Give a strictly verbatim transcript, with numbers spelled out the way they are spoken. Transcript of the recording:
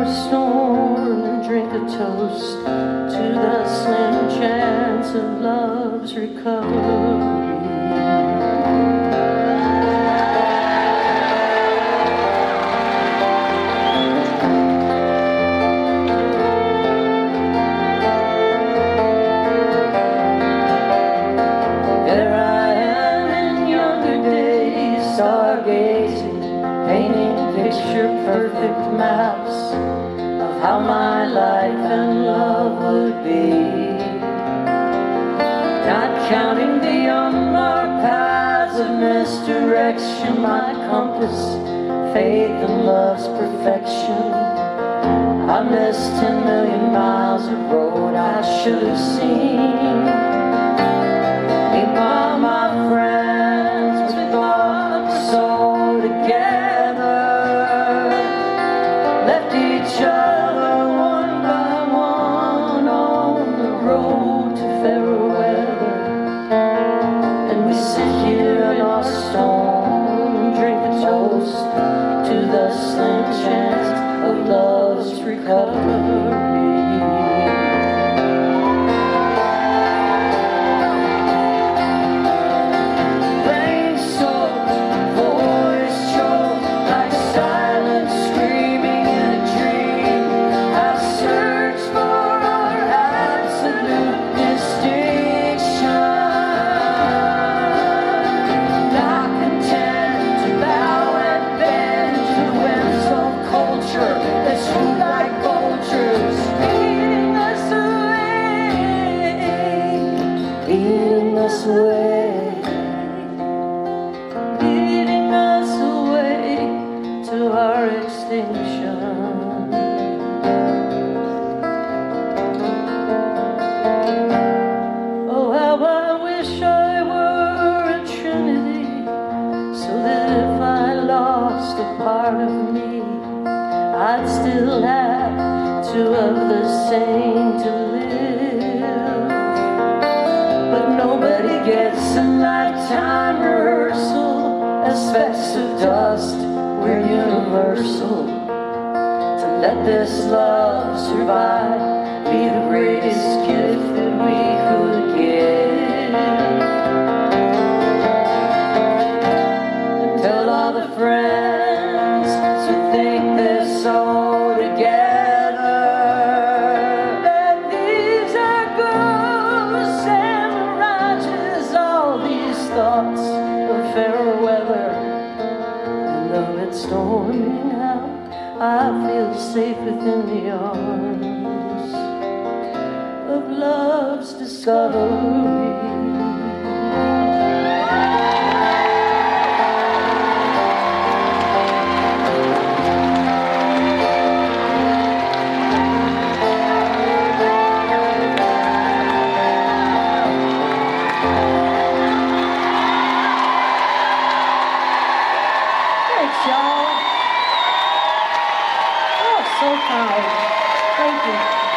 a storm and drink a toast to the slim chance of love's recovery. Stargazing, painting picture-perfect maps of how my life and love would be. Not counting the unmarked paths of misdirection, my compass, faith and love's perfection. I missed ten million miles of road I should have seen. Meanwhile, my friends, we thought so together, left each other one by one on the road to fairer weather. And we sit here in our storm and drink a toast to the slim chance of love's recovery. Leading us away, leading us away to our extinction. Oh, how I wish I were a trinity, so that if I lost a part of me, I'd still have two of the same to live. But nobody gets a lifetime rehearsal. As specks of dust, we're universal. To let this love survive, be the greatest gift that we could give. And tell all the friends who think they're so together, thoughts of fairer weather. And though it's storming out, I feel safe within the arms of love's discovery. Y'all. Oh, so proud. Thank you.